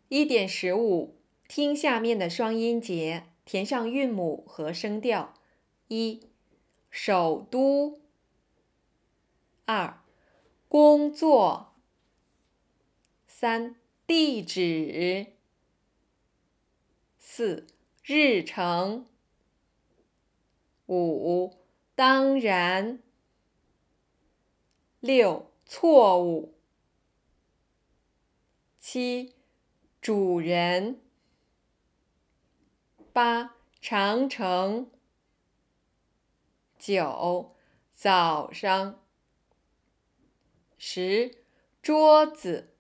1.15听下面的双音节，填上韵母和声调。1. 首都。2. 工作。3. 地址。4. 日程。5. 当然。6. 错误。7. 主人。8. 长城。9. 早上。10. 桌子。